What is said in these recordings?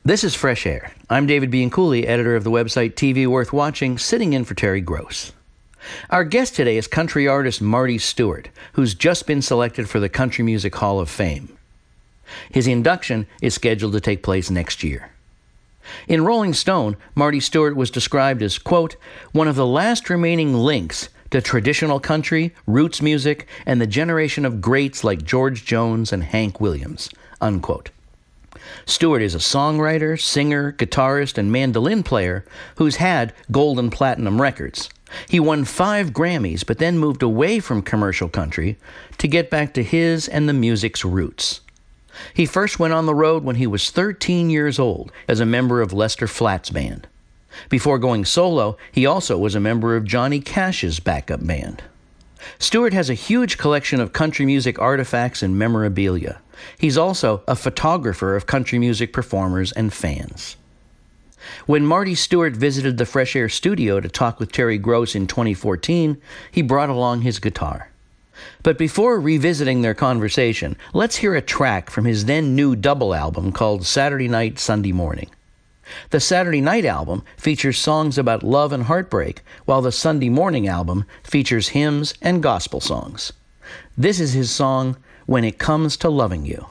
This is Fresh Air. I'm David Bianculli, editor of the website TV Worth Watching, sitting in for Terry Gross. Our guest today is country artist Marty Stuart, who's just been selected for the Country Music Hall of Fame. His induction is scheduled to take place next year. In Rolling Stone, Marty Stuart was described as, quote, one of the last remaining links to traditional country, roots music, and the generation of greats like George Jones and Hank Williams, unquote. Stuart is a songwriter, singer, guitarist, and mandolin player who's had gold and platinum records. He won 5 Grammys, but then moved away from commercial country to get back to his and the music's roots. He first went on the road when he was 13 years old as a member of Lester Flatt's band. Before going solo, he also was a member of Johnny Cash's backup band. Stuart has a huge collection of country music artifacts and memorabilia. He's also a photographer of country music performers and fans. When Marty Stuart visited the Fresh Air studio to talk with Terry Gross in 2014, he brought along his guitar. But before revisiting their conversation, let's hear a track from his then new double album called Saturday Night, Sunday Morning. The Saturday Night album features songs about love and heartbreak, while the Sunday Morning album features hymns and gospel songs. This is his song, When It Comes to Loving You.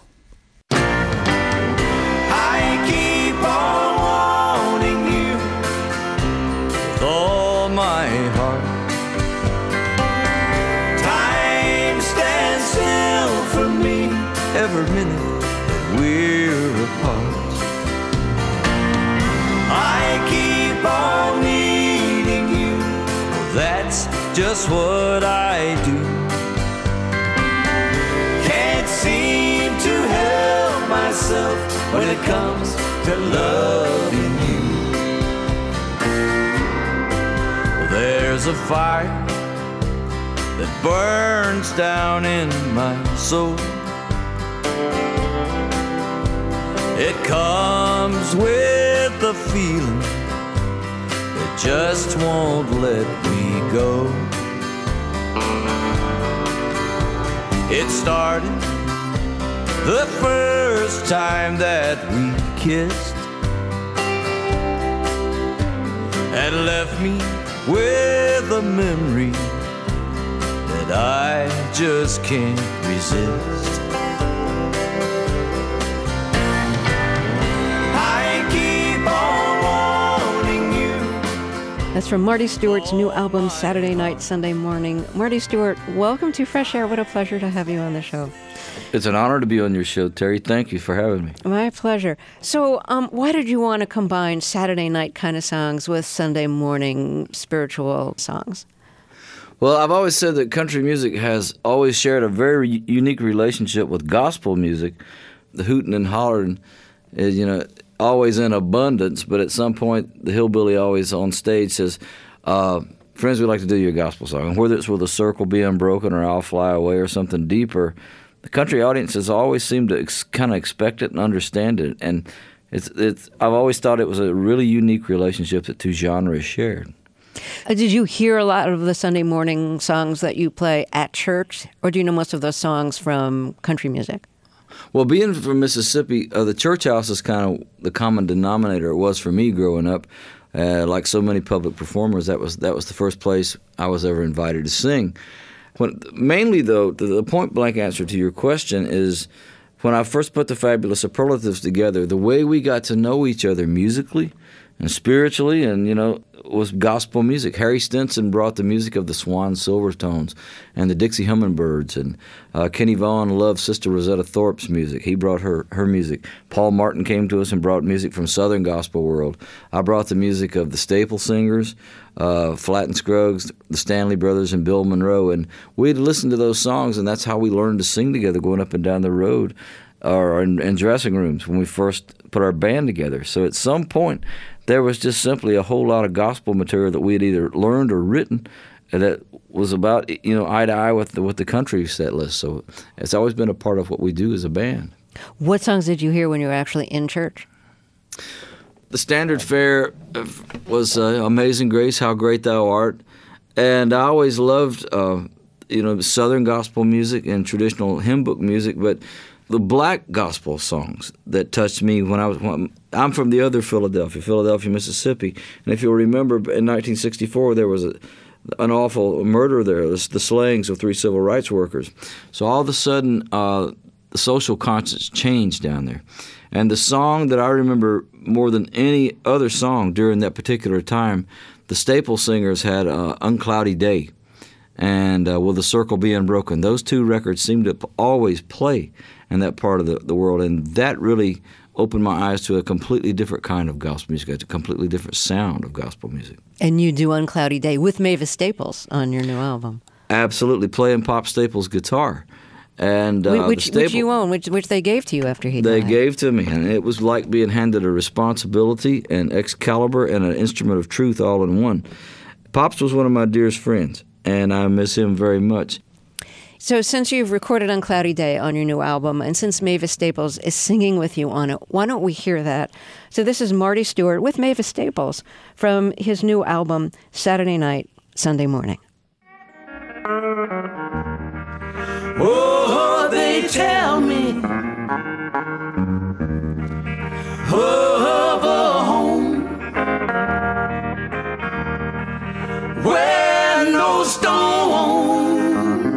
I keep on wanting you with all my heart. Time stands still for me every minute that we're apart. I keep on needing you, that's just what I do. Can't seem to help myself when it comes to loving you. Well, there's a fire that burns down in my soul. It comes with the feeling that just won't let me go. It started the first time that we kissed and left me with a memory that I just can't resist. That's from Marty Stuart's new album, Saturday Night, Sunday Morning. Marty Stuart, welcome to Fresh Air. What a pleasure to have you on the show. It's an honor to be on your show, Terry. Thank you for having me. My pleasure. So why did you want to combine Saturday night kind of songs with Sunday morning spiritual songs? Well, I've always said that country music has always shared a very unique relationship with gospel music. The hooting and hollering is, always in abundance, but at some point, the hillbilly always on stage says, friends, we'd like to do your gospel song. And whether it's with a circle being broken or I'll fly away or something deeper, the country audiences always seem to kind of expect it and understand it. And I've always thought it was a really unique relationship that two genres shared. Did you hear a lot of the Sunday morning songs that you play at church, or do you know most of those songs from country music? Well, being from Mississippi, the church house is kind of the common denominator. It was for me growing up. Like so many public performers, that was the first place I was ever invited to sing. Mainly, though, the point-blank answer to your question is when I first put the Fabulous Superlatives together, the way we got to know each other musically and spiritually and, was gospel music. Harry Stinson brought the music of the Swan Silvertones and the Dixie Hummingbirds, and Kenny Vaughan loved Sister Rosetta Thorpe's music. He brought her music. Paul Martin came to us and brought music from Southern Gospel World. I brought the music of the Staple Singers, Flatt and Scruggs, the Stanley Brothers, and Bill Monroe, and we'd listen to those songs, and that's how we learned to sing together going up and down the road or in dressing rooms when we first put our band together. So at some point, there was just simply a whole lot of gospel material that we had either learned or written that was about, eye to eye with the country set list. So it's always been a part of what we do as a band. What songs did you hear when you were actually in church? The standard fare was Amazing Grace, How Great Thou Art. And I always loved, Southern gospel music and traditional hymn book music, but the black gospel songs that touched me I'm from the other Philadelphia, Mississippi. And if you'll remember, in 1964, there was an awful murder there, the slayings of 3 civil rights workers. So all of a sudden, the social conscience changed down there. And the song that I remember more than any other song during that particular time, the Staple Singers had Uncloudy Day and Will the Circle Be Unbroken. Those 2 records seemed to always play in that part of the world, and that really opened my eyes to a completely different kind of gospel music, a completely different sound of gospel music. And you do Uncloudy Day with Mavis Staples on your new album. Absolutely, playing Pop Staples' guitar. And which you own, which they gave to you after he died. They gave to me, and it was like being handed a responsibility, an Excalibur, and an instrument of truth all in one. Pops was one of my dearest friends, and I miss him very much. So since you've recorded Uncloudy Day on your new album, and since Mavis Staples is singing with you on it, why don't we hear that? So this is Marty Stuart with Mavis Staples from his new album, Saturday Night, Sunday Morning. Oh, they tell me of a home where no storm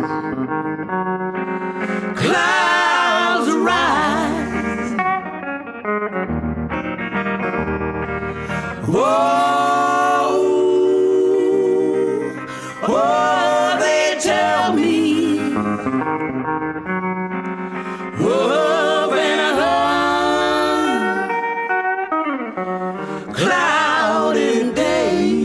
clouds rise. Oh, they tell me of an unclouded day.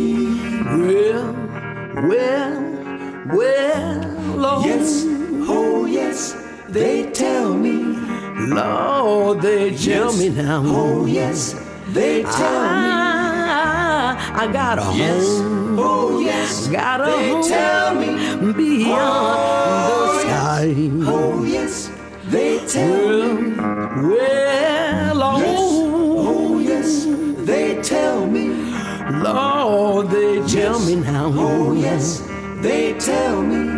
Well, Lord. Yes, oh yes, they tell me. Lord, they tell me now. Oh yes, they tell me. I got a home. Oh yes, got a home. They tell me beyond the sky. Oh yes, they tell me. Well, oh, yes. Oh yes, they tell me. Lord, they tell me now. Oh yes, they tell me.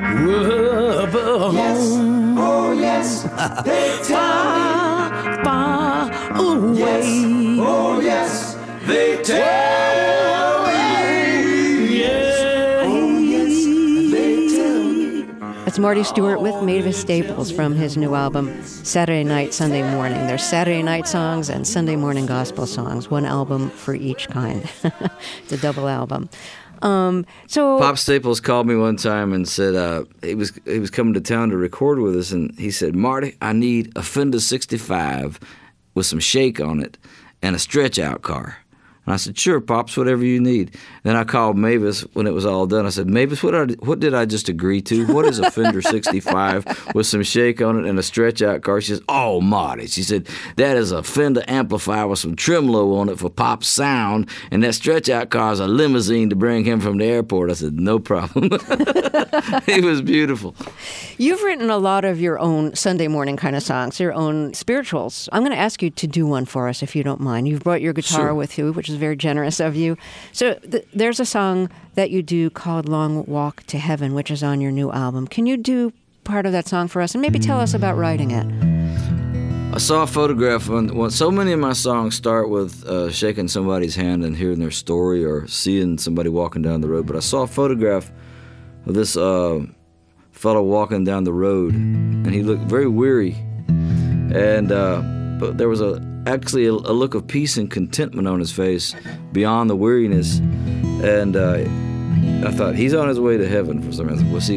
Yes, oh yes, they tell me. Far away. Yes, oh yes, they tell me. Yeah, oh yes, they tell me. That's Marty Stuart with Mavis Staples from his new album, Saturday Night, Sunday Morning. There's Saturday night songs and Sunday morning gospel songs, one album for each kind. It's a double album. So Pop Staples called me one time and said he was coming to town to record with us, and he said, "Marty, I need a Fender 65 with some shake on it and a stretch-out car." And I said, "Sure, Pops, whatever you need." Then I called Mavis when it was all done. I said, "Mavis, what did I just agree to? What is a Fender 65 with some shake on it and a stretch-out car?" She says, "Oh, Marty," she said, "that is a Fender amplifier with some tremolo on it for Pop's sound, and that stretch-out car is a limousine to bring him from the airport." I said, "No problem." It was beautiful. you've written a lot of your own Sunday morning kind of songs, your own spirituals. I'm going to ask you to do one for us, if you don't mind. You've brought your guitar Sure. with you, which is very generous of you. So there's a song that you do called Long Walk to Heaven, which is on your new album. Can you do part of that song for us and maybe tell us about writing it? I saw a photograph. So many of my songs start with shaking somebody's hand and hearing their story or seeing somebody walking down the road. But I saw a photograph of this fellow walking down the road, and he looked very weary. And but there was actually a look of peace and contentment on his face beyond the weariness. And I thought, he's on his way to heaven for some reason. Well, see,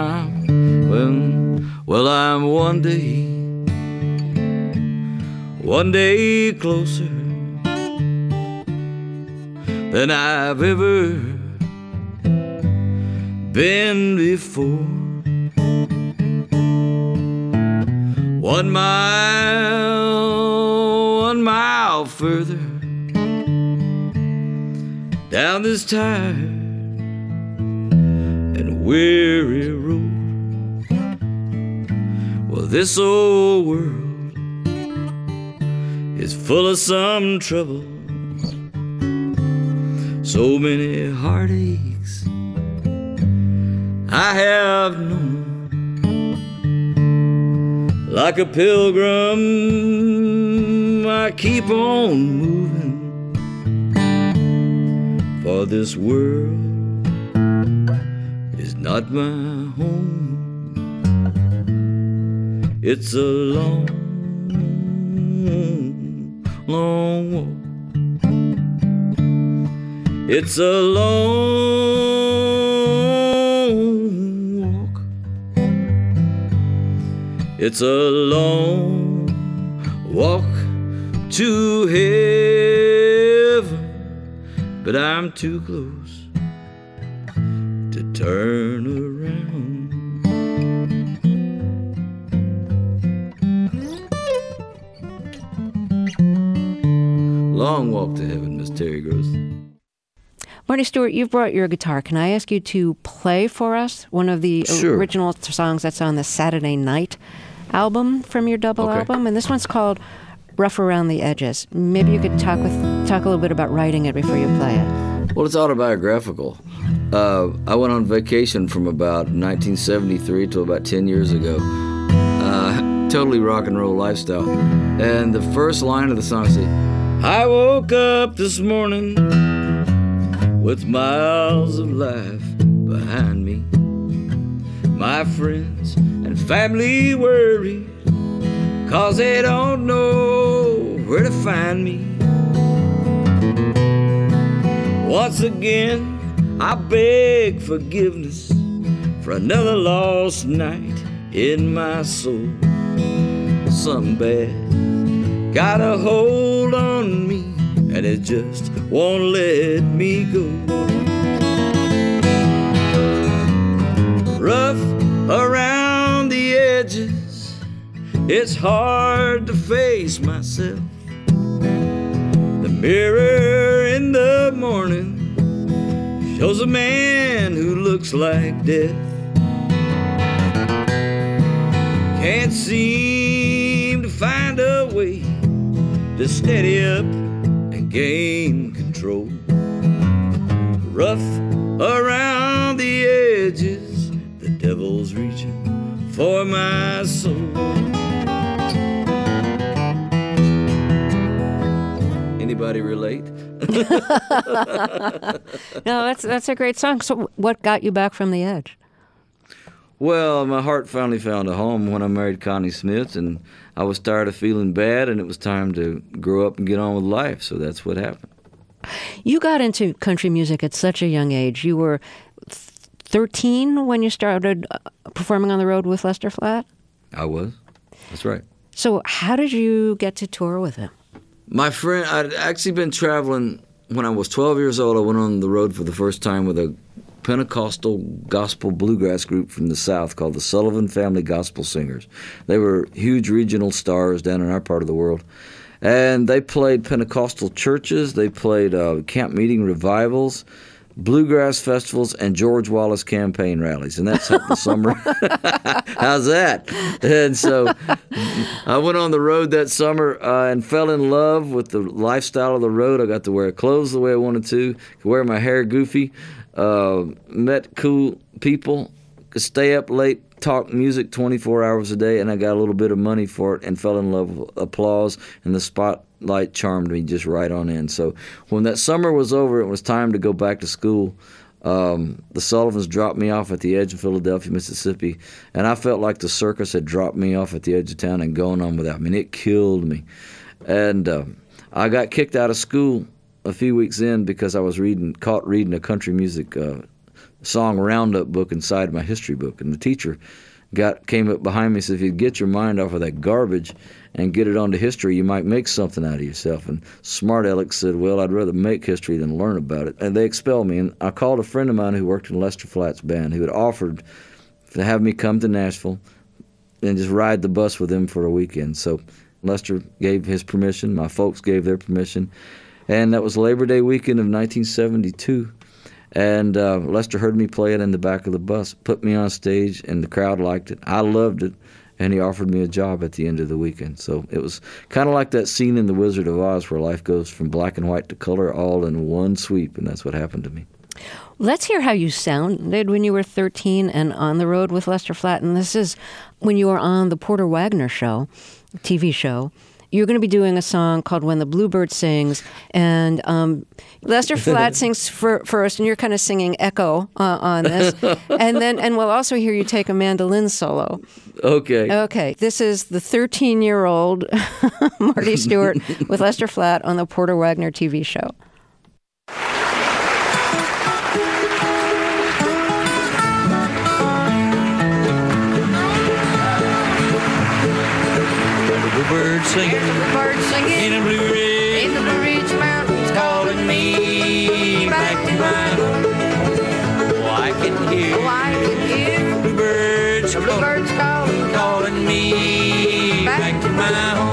I'm one day closer than I've ever been before. 1 mile further down this tired and weary road. Well, this old world is full of some trouble, so many heartaches I have known. Like a pilgrim, I keep on moving, for this world is not my home. It's a long, long walk. It's a long walk. It's a long walk to heaven, but I'm too close to turn around. Long walk to heaven, Miss Terry Gross. Marty Stuart, you've brought your guitar. Can I ask you to play for us one of the original songs that's on the Saturday Night album from your double album? And this one's called Rough Around the Edges. Maybe you could talk a little bit about writing it before you play it. Well, it's autobiographical. I went on vacation from about 1973 to about 10 years ago. Totally rock and roll lifestyle. And the first line of the song says, I woke up this morning with miles of life behind me. My friends and family worry, 'cause they don't know where to find me. Once again, I beg forgiveness for another lost night in my soul. Something bad got a hold on me, and it just won't let me go. Rough around the edges, it's hard to face myself. The mirror in the morning shows a man who looks like death. Can't seem to find a way to steady up and gain control. Rough around the edges, the devil's reaching for my soul. Anybody relate? No, that's a great song. So what got you back from the edge? Well, my heart finally found a home when I married Connie Smith, and I was tired of feeling bad, and it was time to grow up and get on with life, so that's what happened. You got into country music at such a young age. You were 13 when you started performing on the road with Lester Flatt? I was. That's right. So how did you get to tour with him? My friend, I'd actually been traveling when I was 12 years old. I went on the road for the first time with a Pentecostal gospel bluegrass group from the South called the Sullivan Family Gospel Singers. They were huge regional stars down in our part of the world. And they played Pentecostal churches, they played camp meeting revivals, bluegrass festivals, and George Wallace campaign rallies. And that's the summer. How's that? And so I went on the road that summer and fell in love with the lifestyle of the road. I got to wear clothes the way I wanted to, could wear my hair goofy, met cool people, could stay up late, talk music 24 hours a day, and I got a little bit of money for it and fell in love with applause, and the spotlight charmed me just right on in. So when that summer was over, it was time to go back to school. The Sullivans dropped me off at the edge of Philadelphia, Mississippi, and I felt like the circus had dropped me off at the edge of town and gone on without me. I mean, it killed me. And I got kicked out of school a few weeks in because I was caught reading a country music song roundup book inside my history book, and the teacher came up behind me and said, if you'd get your mind off of that garbage and get it onto history, you might make something out of yourself. And smart Alex said, well, I'd rather make history than learn about it. And they expelled me, and I called a friend of mine who worked in Lester Flatt's band who had offered to have me come to Nashville and just ride the bus with him for a weekend. So Lester gave his permission, my folks gave their permission, and that was Labor Day weekend of 1972. And Lester heard me play it in the back of the bus, put me on stage, and the crowd liked it. I loved it, and he offered me a job at the end of the weekend. So it was kind of like that scene in The Wizard of Oz where life goes from black and white to color all in one sweep, and that's what happened to me. Let's hear how you sounded when you were 13 and on the road with Lester Flatt. And this is when you were on the Porter Wagoner show, TV show. You're going to be doing a song called When the Bluebird Sings. And Lester Flatt sings first, and you're kind of singing echo on this. And we'll also hear you take a mandolin solo. Okay. Okay. This is the 13-year-old Marty Stuart with Lester Flatt on the Porter Wagoner TV show. Bird singing, in the Blue Ridge Mountains, calling me back to my home. Oh, I can hear the bluebirds calling me back to my home.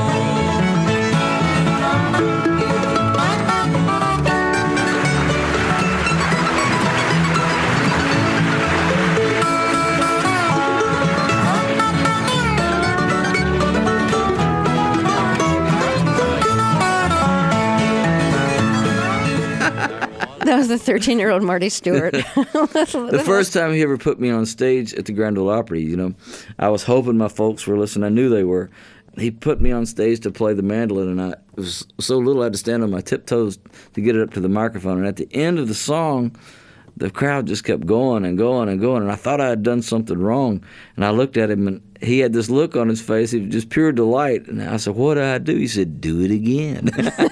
That was the 13-year-old Marty Stuart. The first time he ever put me on stage at the Grand Ole Opry, you know, I was hoping my folks were listening. I knew they were. He put me on stage to play the mandolin, and it was so little I had to stand on my tiptoes to get it up to the microphone. And at the end of the song, the crowd just kept going and going and going, and I thought I had done something wrong. And I looked at him, and he had this look on his face. It was just pure delight. And I said, "What did I do?" He said, "Do it again."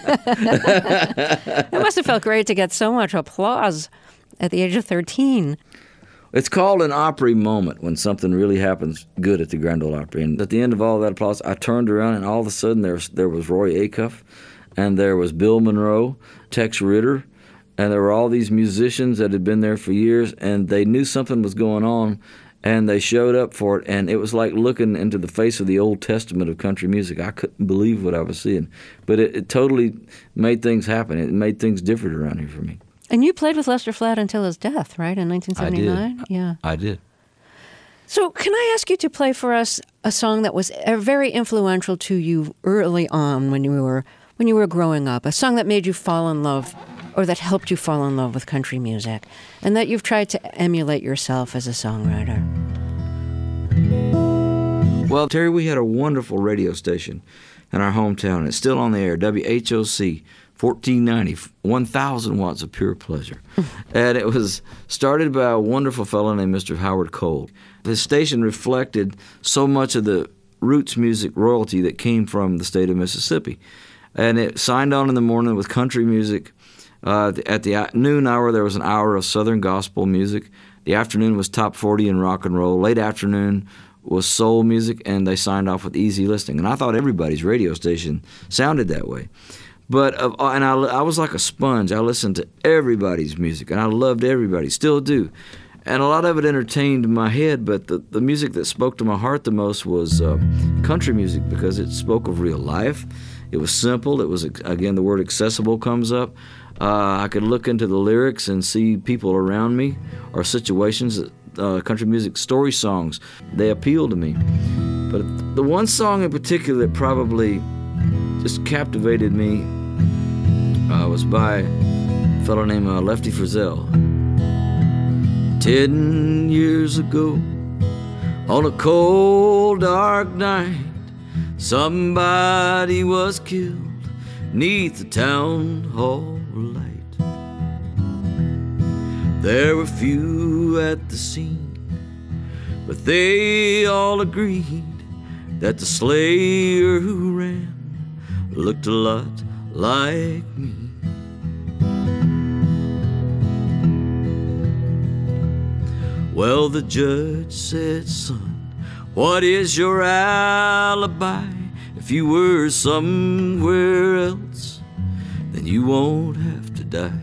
It must have felt great to get so much applause at the age of 13. It's called an Opry moment when something really happens good at the Grand Ole Opry. And at the end of all that applause, I turned around, and all of a sudden there was Roy Acuff, and there was Bill Monroe, Tex Ritter, and there were all these musicians that had been there for years, and they knew something was going on, and they showed up for it, and it was like looking into the face of the Old Testament of country music. I couldn't believe what I was seeing. But it totally made things happen. It made things different around here for me. And you played with Lester Flatt until his death, right, in 1979? I did. Yeah. I did. So can I ask you to play for us a song that was very influential to you early on when you were growing up, a song that made you fall in love or that helped you fall in love with country music, and that you've tried to emulate yourself as a songwriter? Well, Terry, we had a wonderful radio station in our hometown. It's still on the air, WHOC, 1490, 1,000 watts of pure pleasure. And it was started by a wonderful fellow named Mr. Howard Cole. The station reflected so much of the roots music royalty that came from the state of Mississippi. And it signed on in the morning with country music. At the noon hour, there was an hour of Southern gospel music. The afternoon was top 40 and rock and roll. Late afternoon was soul music, and they signed off with easy listening. And I thought everybody's radio station sounded that way. But I was like a sponge. I listened to everybody's music, and I loved everybody, still do. And a lot of it entertained my head, but the music that spoke to my heart the most was country music, because it spoke of real life. It was simple. It was, again, the word accessible comes up. I could look into the lyrics and see people around me or situations. Country music story songs, they appeal to me. But the one song in particular that probably just captivated me was by a fellow named Lefty Frizzell. 10 years ago, on a cold, dark night, somebody was killed 'neath the town hall light. There were few at the scene, but they all agreed that the slayer who ran looked a lot like me. Well, the judge said, "Son, what is your alibi? If you were somewhere else, then you won't have to die."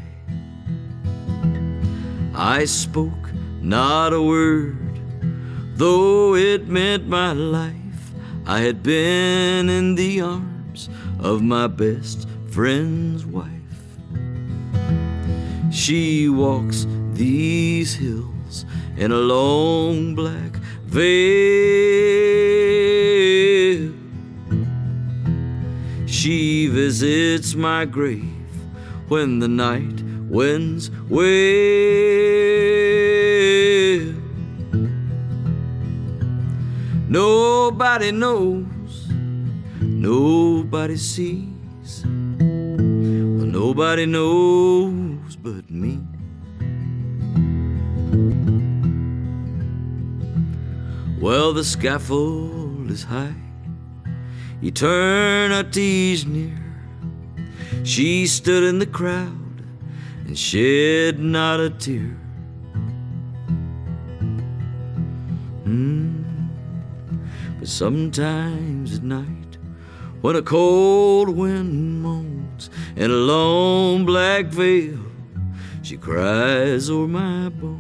I spoke not a word, though it meant my life. I had been in the arms of my best friend's wife. She walks these hills in a long black veil. She visits my grave when the night winds wail. Nobody knows, nobody sees, well, nobody knows but me. Well, the scaffold is high, eternity's near. She stood in the crowd and shed not a tear. But sometimes at night, when a cold wind moans in a long black veil, she cries o'er my bones.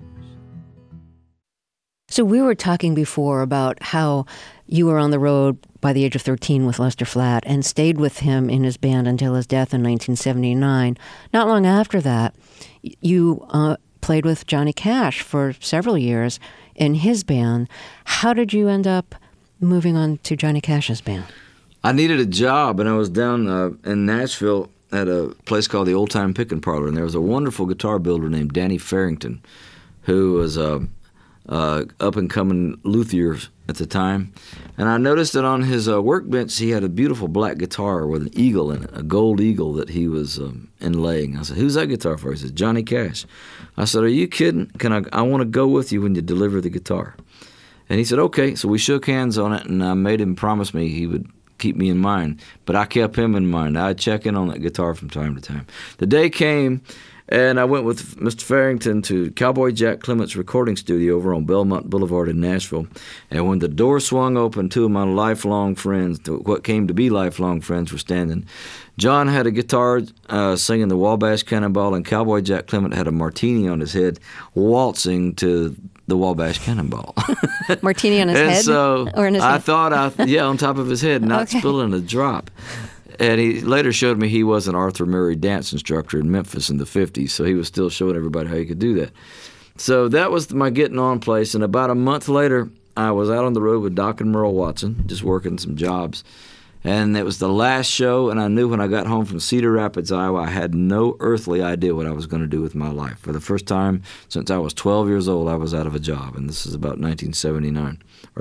So we were talking before about how you were on the road by the age of 13 with Lester Flatt and stayed with him in his band until his death in 1979. Not long after that, you played with Johnny Cash for several years in his band. How did you end up moving on to Johnny Cash's band? I needed a job, and I was down in Nashville at a place called the Old Time Pickin' Parlor, and there was a wonderful guitar builder named Danny Farrington, who was up-and-coming luthier at the time. And I noticed that on his workbench he had a beautiful black guitar with an eagle in it, a gold eagle that he was inlaying. I said, "Who's that guitar for?" He said, "Johnny Cash." I said, "Are you kidding? I want to go with you when you deliver the guitar." And he said, "Okay." So we shook hands on it, and I made him promise me he would keep me in mind. But I kept him in mind. I'd check in on that guitar from time to time. The day came, and I went with Mr. Farrington to Cowboy Jack Clement's recording studio over on Belmont Boulevard in Nashville. And when the door swung open, two of my lifelong friends, what came to be lifelong friends, were standing. John had a guitar singing the Wabash Cannonball, and Cowboy Jack Clement had a martini on his head, waltzing to the Wabash Cannonball. Martini on his and head? So or in his I head? thought, on top of his head, not Okay. spilling a drop. And he later showed me he was an Arthur Murray dance instructor in Memphis in the 50s, so he was still showing everybody how you could do that. So that was my getting on place, and about a month later, I was out on the road with Doc and Merle Watson, just working some jobs. And it was the last show, and I knew when I got home from Cedar Rapids, Iowa, I had no earthly idea what I was going to do with my life. For the first time since I was 12 years old, I was out of a job, and this is about 1979.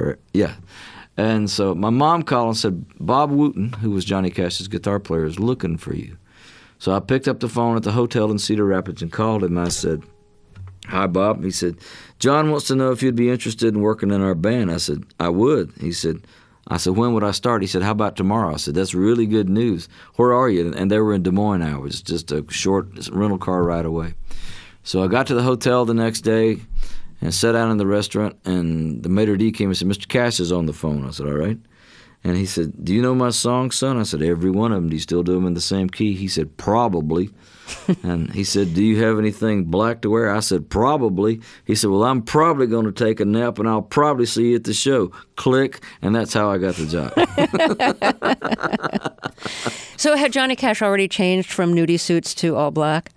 And so my mom called and said, "Bob Wooten, who was Johnny Cash's guitar player, is looking for you." So I picked up the phone at the hotel in Cedar Rapids and called him. I said, "Hi, Bob." He said, "John wants to know if you'd be interested in working in our band." I said, "I would." I said, "When would I start?" He said, "How about tomorrow?" I said, "That's really good news. Where are you?" And they were in Des Moines, Iowa. It was just a short rental car ride away. So I got to the hotel the next day and sat down in the restaurant, and the maitre d' came and said, "Mr. Cash is on the phone." I said, "All right." And he said, "Do you know my songs, son?" I said, "Every one of them." "Do you still do them in the same key?" He said, "Probably." And he said, "Do you have anything black to wear?" I said, "Probably." He said, "Well, I'm probably going to take a nap, and I'll probably see you at the show." Click, and that's how I got the job. So had Johnny Cash already changed from nudie suits to all black?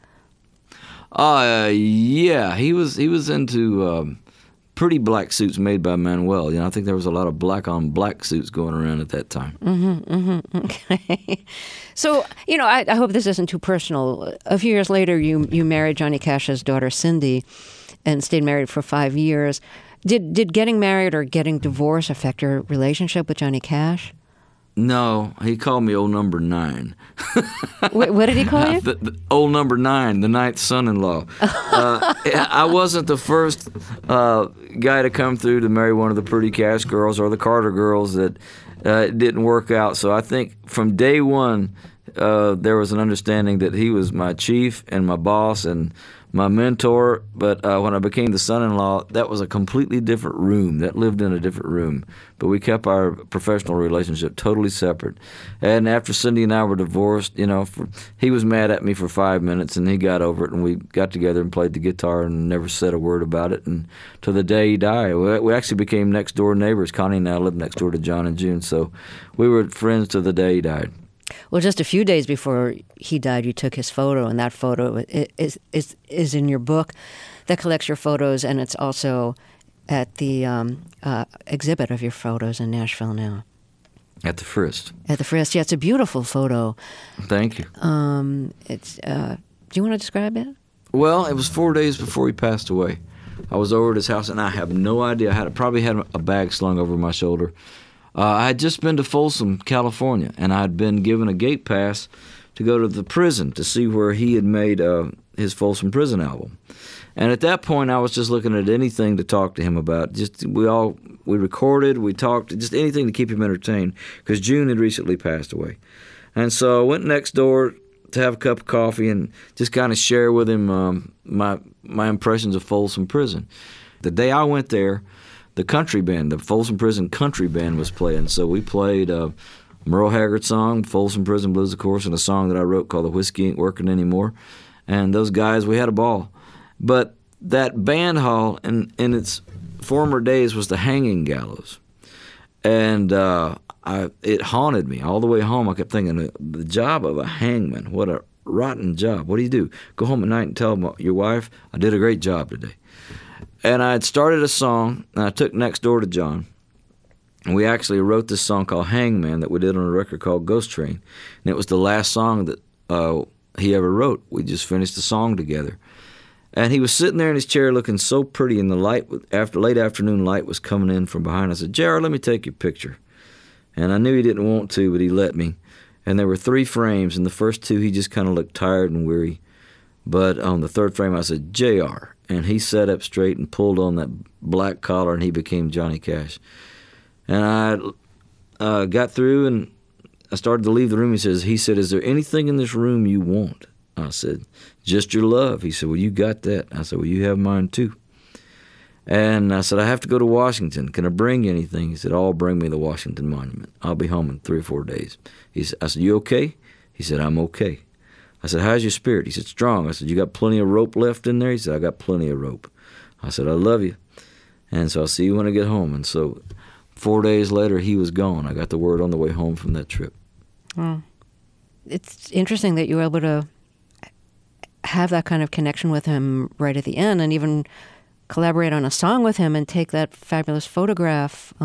Yeah, he was into pretty black suits made by Manuel. I think there was a lot of black on black suits going around at that time. Okay. So, I hope this isn't too personal. A few years later, you married Johnny Cash's daughter, Cindy, and stayed married for 5 years. Did getting married or getting divorced affect your relationship with Johnny Cash? No, he called me old number 9. What did he call you? The old number 9, the ninth son-in-law. I wasn't the first guy to come through to marry one of the pretty Cash girls or the Carter girls that it didn't work out. So I think from day one, there was an understanding that he was my chief and my boss and my mentor. But when I became the son-in-law, that was a completely different room. That lived in a different room. But we kept our professional relationship totally separate. And after Cindy and I were divorced, he was mad at me for 5 minutes, and he got over it, and we got together and played the guitar and never said a word about it. And to the day he died, we actually became next-door neighbors. Connie and I lived next door to John and June, so we were friends to the day he died. Well, just a few days before he died, you took his photo, and that photo is in your book that collects your photos, and it's also at the exhibit of your photos in Nashville now. At the Frist. At the Frist, yeah, it's a beautiful photo. Thank you. It's Do you want to describe it? Well, it was 4 days before he passed away. I was over at his house, and I have no idea. I probably had a bag slung over my shoulder. I had just been to Folsom, California, and I had been given a gate pass to go to the prison to see where he had made his Folsom Prison album. And at that point, I was just looking at anything to talk to him about. We recorded, we talked, just anything to keep him entertained, because June had recently passed away. And so I went next door to have a cup of coffee and just kind of share with him my impressions of Folsom Prison. The day I went there, the country band, the Folsom Prison Country Band was playing. So we played Merle Haggard song, Folsom Prison Blues, of course, and a song that I wrote called The Whiskey Ain't Working Anymore. And those guys, we had a ball. But that band hall in its former days was the Hanging Gallows. And it haunted me all the way home. I kept thinking, the job of a hangman, what a rotten job. What do? Go home at night and tell your wife, I did a great job today. And I had started a song, and I took next door to John, and we actually wrote this song called Hangman that we did on a record called Ghost Train. And it was the last song that he ever wrote. We just finished the song together. And he was sitting there in his chair looking so pretty, and the light, after late afternoon light was coming in from behind. I said, J.R., let me take your picture. And I knew he didn't want to, but he let me. And there were 3 frames, and the first 2 he just kind of looked tired and weary. But on the 3rd frame I said, J.R., and he sat up straight and pulled on that black collar, and he became Johnny Cash. And I got through, and I started to leave the room. He said, is there anything in this room you want? I said, just your love. He said, well, you got that. I said, well, you have mine too. And I said, I have to go to Washington. Can I bring you anything? He said, oh, bring me the Washington Monument. I'll be home in 3 or 4 days. I said, you okay? He said, I'm okay. I said, how's your spirit? He said, strong. I said, you got plenty of rope left in there? He said, I got plenty of rope. I said, I love you. And so I'll see you when I get home. And so 4 days later, he was gone. I got the word on the way home from that trip. Oh. It's interesting that you were able to have that kind of connection with him right at the end, and even collaborate on a song with him and take that fabulous photograph.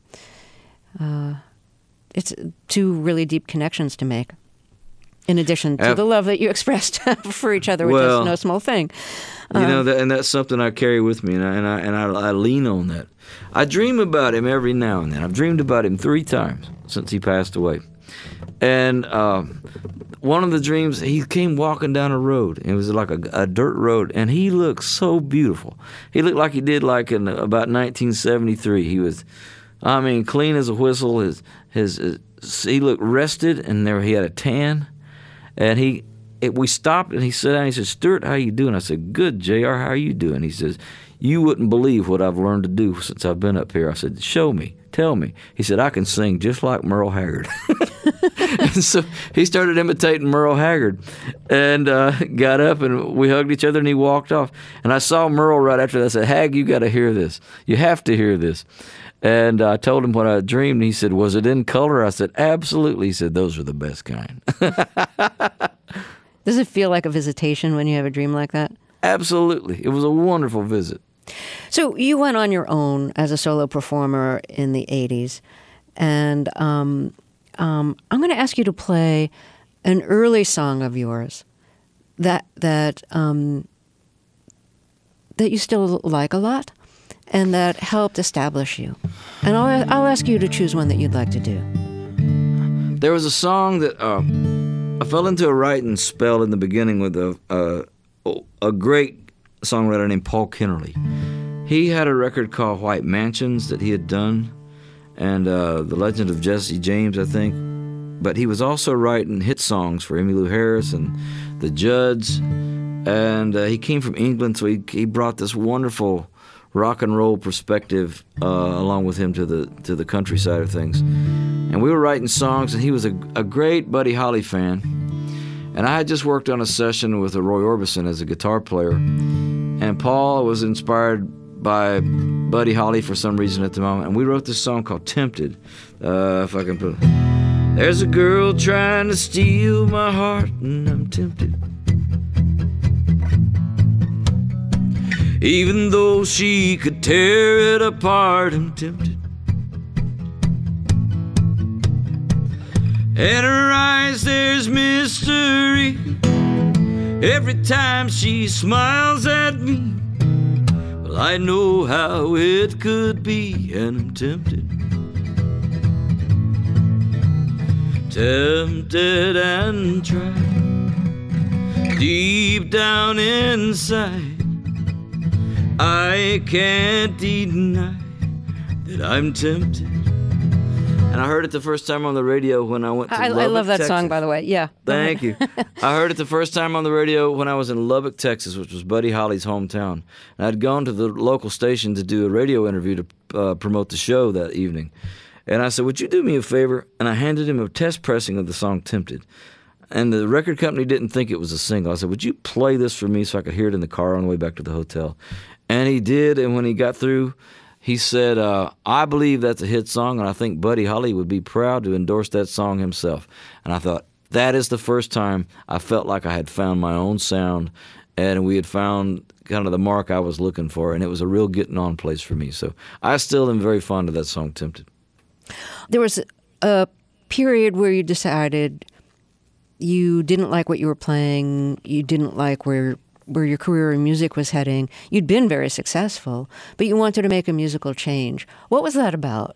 It's 2 really deep connections to make, in addition to the love that you expressed for each other, which is no small thing. And that's something I carry with me, and I lean on that. I dream about him every now and then. I've dreamed about him 3 times since he passed away. And one of the dreams, he came walking down a road. It was like a dirt road, and he looked so beautiful. He looked like he did like in about 1973. He was, clean as a whistle. He looked rested, and he had a tan. And we stopped, and he sat down. He said, Stuart, how you doing? I said, good, JR, how are you doing? He says, you wouldn't believe what I've learned to do since I've been up here. I said, show me. Tell me. He said, I can sing just like Merle Haggard. And so he started imitating Merle Haggard and got up, and we hugged each other, and he walked off. And I saw Merle right after that. I said, Hag, you got to hear this. You have to hear this. And I told him what I dreamed. And he said, was it in color? I said, absolutely. He said, those are the best kind. Does it feel like a visitation when you have a dream like that? Absolutely. It was a wonderful visit. So you went on your own as a solo performer in the 80s, and I'm going to ask you to play an early song of yours that you still like a lot and that helped establish you. And I'll ask you to choose one that you'd like to do. There was a song that I fell into a writing spell in the beginning with a great songwriter named Paul Kennerly. He had a record called White Mansions that he had done, and The Legend of Jesse James, I think. But he was also writing hit songs for Emmylou Harris and the Judds, and he came from England, so he brought this wonderful rock and roll perspective along with him to the countryside of things. And we were writing songs, and he was a great Buddy Holly fan. And I had just worked on a session with Roy Orbison as a guitar player, and Paul was inspired by Buddy Holly for some reason at the moment, and we wrote this song called Tempted. If I can put it. There's a girl trying to steal my heart, and I'm tempted. Even though she could tear it apart, I'm tempted. In her eyes there's mystery, every time she smiles at me. Well, I know how it could be, and I'm tempted. Tempted and tried. Deep down inside, I can't deny that I'm tempted. And I heard it the first time on the radio when I went to Lubbock, I love that Texas. song, by the way. Yeah. Thank you. I heard it the first time on the radio when I was in Lubbock, Texas, which was Buddy Holly's hometown. And I'd gone to the local station to do a radio interview to promote the show that evening. And I said, would you do me a favor? And I handed him a test pressing of the song Tempted. And the record company didn't think it was a single. I said, would you play this for me so I could hear it in the car on the way back to the hotel? And he did, and when he got through, he said, I believe that's a hit song, and I think Buddy Holly would be proud to endorse that song himself. And I thought, that is the first time I felt like I had found my own sound, and we had found kind of the mark I was looking for, and it was a real getting on place for me. So I still am very fond of that song, Tempted. There was a period where you decided you didn't like what you were playing, you didn't like where your career in music was heading. You'd been very successful, but you wanted to make a musical change. What was that about?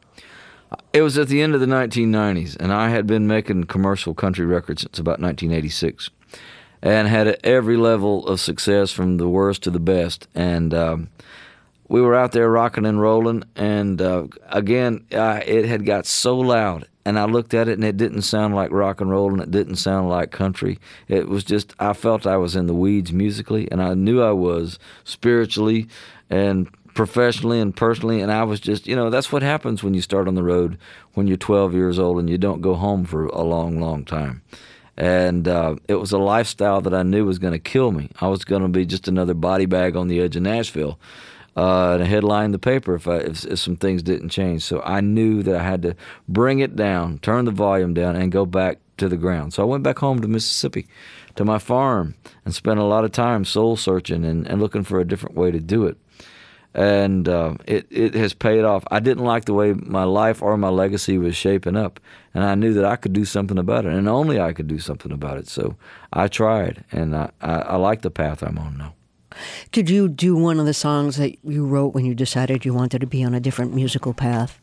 It was at the end of the 1990s, and I had been making commercial country records since about 1986, and had every level of success from the worst to the best. And we were out there rocking and rolling, and again, it had got so loud. And I looked at it, and it didn't sound like rock and roll, and it didn't sound like country. It was just, I felt I was in the weeds musically, and I knew I was spiritually and professionally and personally. And I was just, that's what happens when you start on the road when you're 12 years old and you don't go home for a long, long time. And it was a lifestyle that I knew was going to kill me. I was going to be just another body bag on the edge of Nashville. And a headline in the paper if some things didn't change. So I knew that I had to bring it down, turn the volume down, and go back to the ground. So I went back home to Mississippi, to my farm, and spent a lot of time soul searching and looking for a different way to do it. And it has paid off. I didn't like the way my life or my legacy was shaping up, and I knew that I could do something about it, and only I could do something about it. So I tried, and I like the path I'm on now. Could you do one of the songs that you wrote when you decided you wanted to be on a different musical path?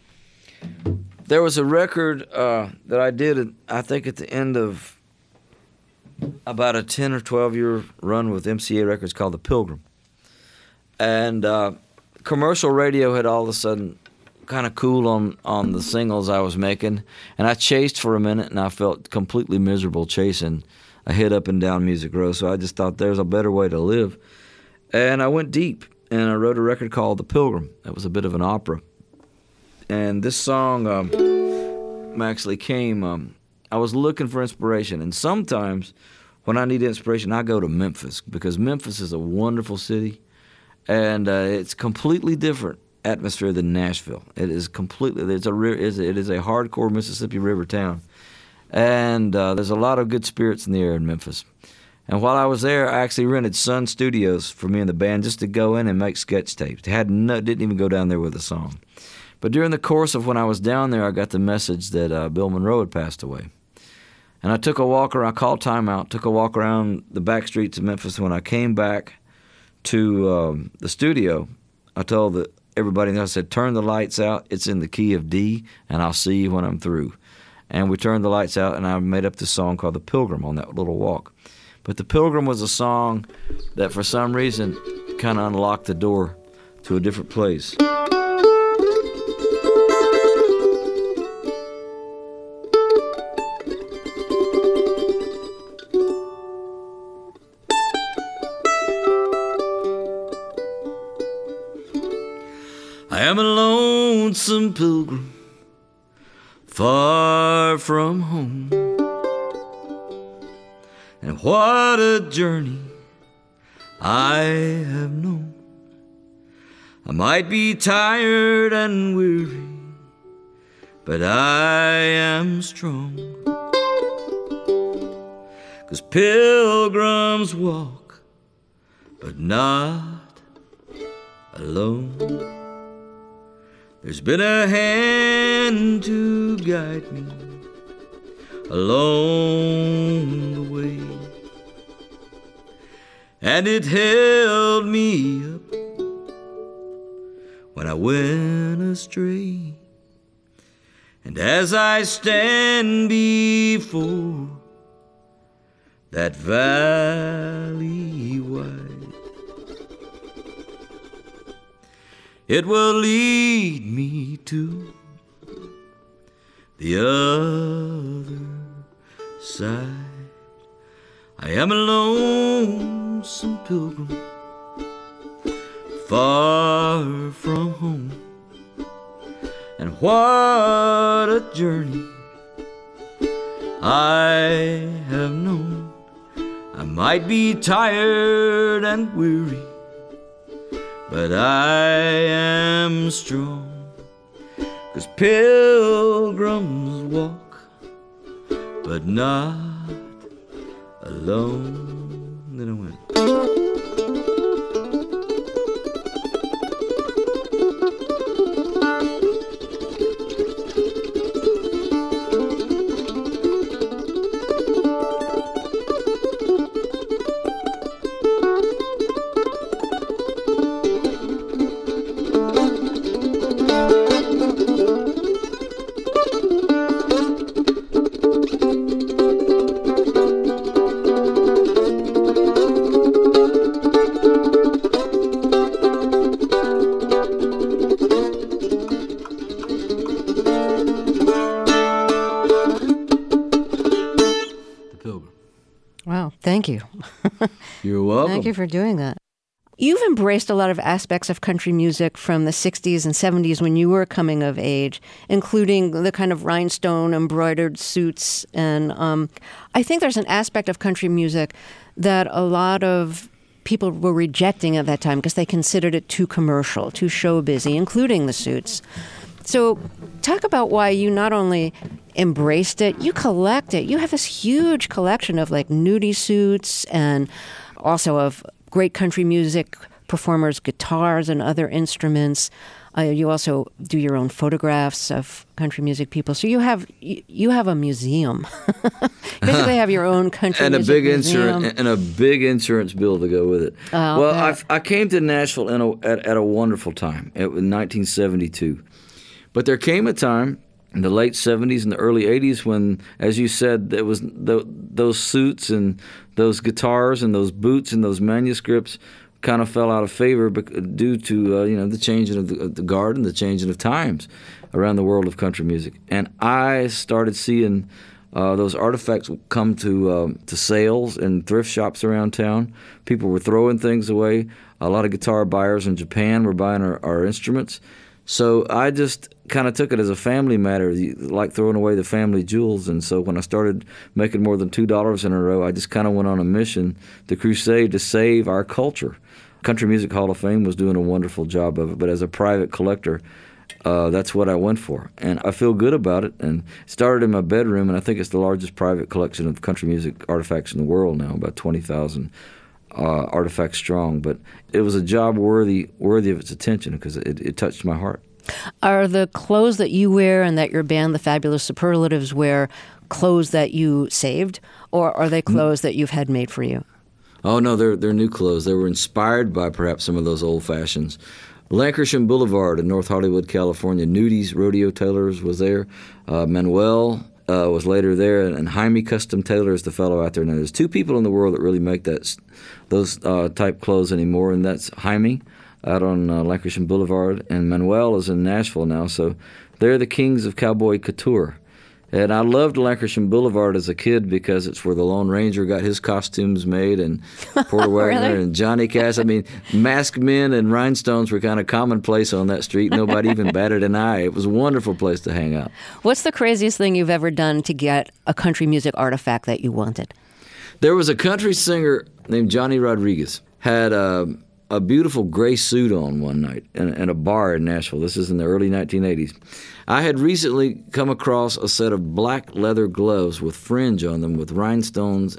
There was a record that I did, I think at the end of about a 10 or 12-year run with MCA Records called The Pilgrim. And commercial radio had all of a sudden kind of cooled on the singles I was making. And I chased for a minute, and I felt completely miserable chasing a hit up and down Music Row. So I just thought there's a better way to live. And I went deep, and I wrote a record called The Pilgrim. It was a bit of an opera. And this song actually came, I was looking for inspiration. And sometimes when I need inspiration, I go to Memphis, because Memphis is a wonderful city, and it's completely different atmosphere than Nashville. It is completely, it is a hardcore Mississippi River town. And there's a lot of good spirits in the air in Memphis. And while I was there, I actually rented Sun Studios for me and the band just to go in and make sketch tapes. Didn't even go down there with a song. But during the course of when I was down there, I got the message that Bill Monroe had passed away. And I took a walk around, I called timeout, took a walk around the back streets of Memphis. And when I came back to the studio, I told everybody, I said, turn the lights out, it's in the key of D, and I'll see you when I'm through. And we turned the lights out, and I made up this song called The Pilgrim on that little walk. But The Pilgrim was a song that for some reason kind of unlocked the door to a different place. I am a lonesome pilgrim, far from home, and what a journey I have known. I might be tired and weary, but I am strong, 'cause pilgrims walk, but not alone. There's been a hand to guide me along the way. and it held me up when I went astray. And as I stand before that valley wide, it will lead me to the other side. I am a lonesome pilgrim, far from home. And what a journey I have known. I might be tired and weary, but I am strong, 'cause pilgrims walk, but not alone. Then I went. Wow, thank you. You're welcome. Thank you for doing that. You've embraced a lot of aspects of country music from the 60s and 70s when you were coming of age, including the kind of rhinestone embroidered suits. And I think there's an aspect of country music that a lot of people were rejecting at that time because they considered it too commercial, too show busy, including the suits. So talk about why you not only embraced it, you collect it. You have this huge collection of like nudie suits and also of great country music performers' guitars and other instruments. You also do your own photographs of country music people. So you have a museum. You basically have your own country and music museum. And a big insurance bill to go with it. I came to Nashville at a wonderful time. It was 1972. But there came a time in the late 70s and the early 80s when, as you said, there was those suits and those guitars and those boots and those manuscripts kind of fell out of favor due to the changing of the guard and the changing of times around the world of country music. And I started seeing those artifacts come to sales and thrift shops around town. People were throwing things away. A lot of guitar buyers in Japan were buying our instruments. So I just kind of took it as a family matter, like throwing away the family jewels. And so when I started making more than $2 in a row, I just kind of went on a mission, the crusade to save our culture. Country Music Hall of Fame was doing a wonderful job of it, but as a private collector, that's what I went for. And I feel good about it. And it started in my bedroom, and I think it's the largest private collection of country music artifacts in the world now, about 20,000 artifacts strong. But it was a job worthy of its attention because it touched my heart. Are the clothes that you wear and that your band, the Fabulous Superlatives, wear clothes that you saved, or are they clothes that you've had made for you? Oh, no, they're new clothes. They were inspired by perhaps some of those old fashions. Lankershim Boulevard in North Hollywood, California, Nudies Rodeo Tailors was there. Manuel was later there, and Jaime Custom Tailor is the fellow out there now. There's two people in the world that really make those type clothes anymore, and that's Jaime out on Lankershim Boulevard, and Manuel is in Nashville now. So they're the kings of cowboy couture. And I loved Lankershim Boulevard as a kid because it's where the Lone Ranger got his costumes made, and Porter Wagoner Really? and Johnny Cash. I mean, masked men and rhinestones were kind of commonplace on that street. Nobody even batted an eye. It was a wonderful place to hang out. What's the craziest thing you've ever done to get a country music artifact that you wanted? There was a country singer named Johnny Rodriguez, had a beautiful gray suit on one night in a bar in Nashville. This is in the early 1980s. I had recently come across a set of black leather gloves with fringe on them with rhinestones.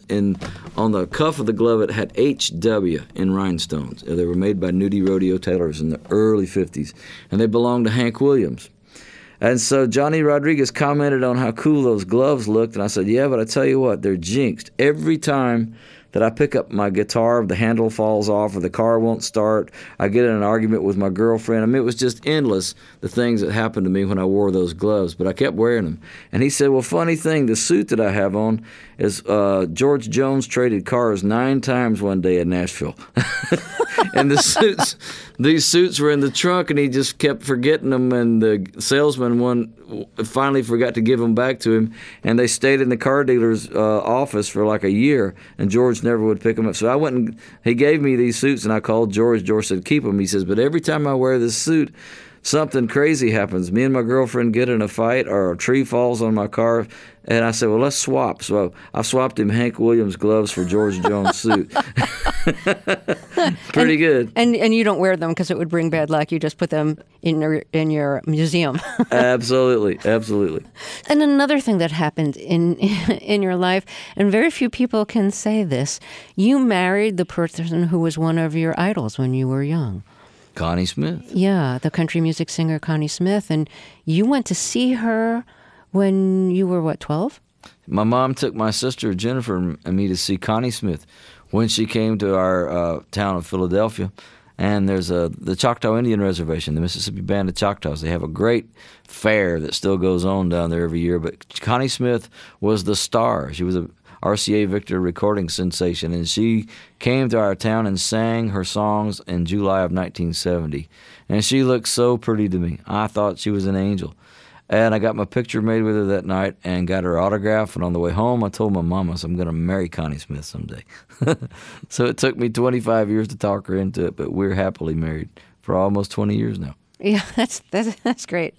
On the cuff of the glove, it had HW in rhinestones. They were made by Nudie Rodeo Tailors in the early 50s, and they belonged to Hank Williams. And so Johnny Rodriguez commented on how cool those gloves looked, and I said, yeah, but I tell you what, they're jinxed. Every time that I pick up my guitar, the handle falls off, or the car won't start. I get in an argument with my girlfriend. I mean, it was just endless, the things that happened to me when I wore those gloves, but I kept wearing them. And he said, well, funny thing, the suit that I have on is George Jones traded cars 9 times one day in Nashville. And these suits were in the trunk, and he just kept forgetting them, and the salesman finally forgot to give them back to him, and they stayed in the car dealer's office for like a year, and George never would pick them up. So I went and he gave me these suits, and I called George. George said, keep them. He says, but every time I wear this suit, something crazy happens. Me and my girlfriend get in a fight, or a tree falls on my car, and I said, well, let's swap. So I swapped him Hank Williams gloves for George Jones suit. Pretty good. And you don't wear them because it would bring bad luck. You just put them in your museum. Absolutely. And another thing that happened in your life, and very few people can say this, you married the person who was one of your idols when you were young. Connie Smith. Yeah, the country music singer Connie Smith. And you went to see her when you were, 12? My mom took my sister Jennifer and me to see Connie Smith when she came to our town of Philadelphia. And there's the Choctaw Indian Reservation, the Mississippi Band of Choctaws. They have a great fair that still goes on down there every year. But Connie Smith was the star. She was a RCA Victor recording sensation, and she came to our town and sang her songs in July of 1970. And she looked so pretty to me. I thought she was an angel. And I got my picture made with her that night and got her autograph. And on the way home, I told my mama, I'm going to marry Connie Smith someday. So it took me 25 years to talk her into it, but we're happily married for almost 20 years now. Yeah, that's great.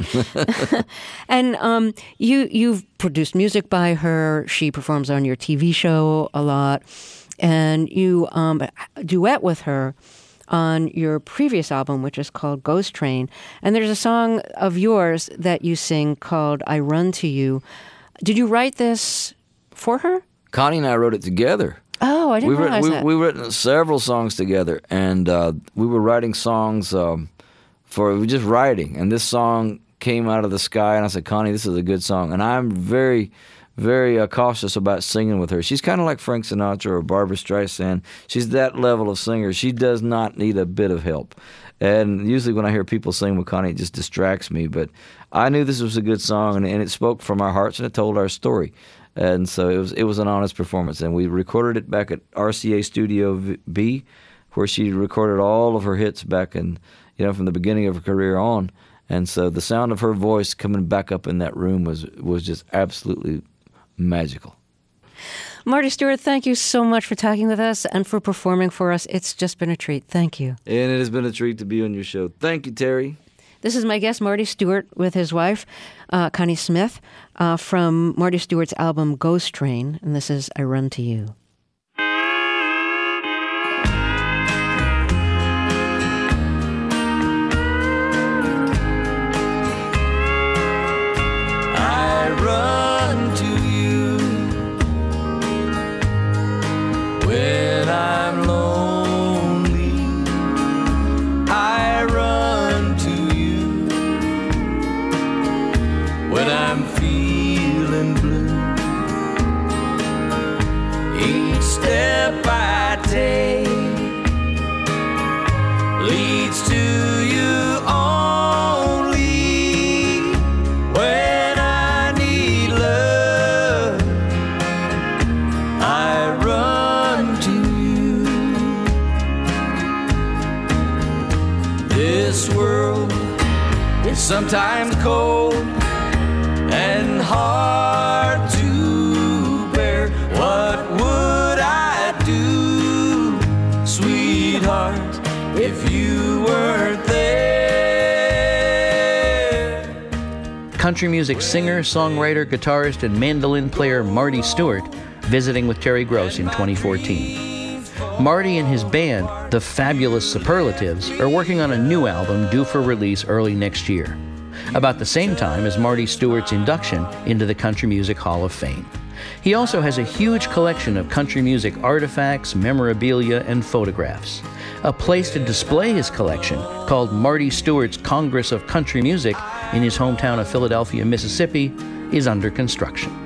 And you've produced music by her. She performs on your TV show a lot, and you duet with her on your previous album, which is called Ghost Train. And there's a song of yours that you sing called I Run to You. Did you write this for her? Connie and I wrote it together. Oh, I didn't realize that. We've written several songs together, and we were writing songs for just writing. And this song came out of the sky, and I said, Connie, this is a good song. And I'm very, very cautious about singing with her. She's kind of like Frank Sinatra or Barbra Streisand. She's that level of singer. She does not need a bit of help. And usually when I hear people sing with Connie, it just distracts me. But I knew this was a good song, and it spoke from our hearts, and it told our story. And so it was an honest performance. And we recorded it back at RCA Studio B, where she recorded all of her hits back in, from the beginning of her career on. And so the sound of her voice coming back up in that room was just absolutely magical. Marty Stuart, thank you so much for talking with us and for performing for us. It's just been a treat. Thank you. And it has been a treat to be on your show. Thank you, Terry. This is my guest, Marty Stuart, with his wife, Connie Smith, from Marty Stuart's album Ghost Train, and this is I Run to You. I run to you when I'm lonely. I run to you when I'm feeling blue. Each step I take leads to you only. When I need love, I run to you. This world is sometimes cold and hard to bear. What would I do, sweetheart, if you weren't there? Country music singer, songwriter, guitarist, and mandolin player Marty Stuart visiting with Terry Gross in 2014. Marty and his band, the Fabulous Superlatives, are working on a new album due for release early next year, about the same time as Marty Stuart's induction into the Country Music Hall of Fame. He also has a huge collection of country music artifacts, memorabilia, and photographs. A place to display his collection, called Marty Stuart's Congress of Country Music in his hometown of Philadelphia, Mississippi, is under construction.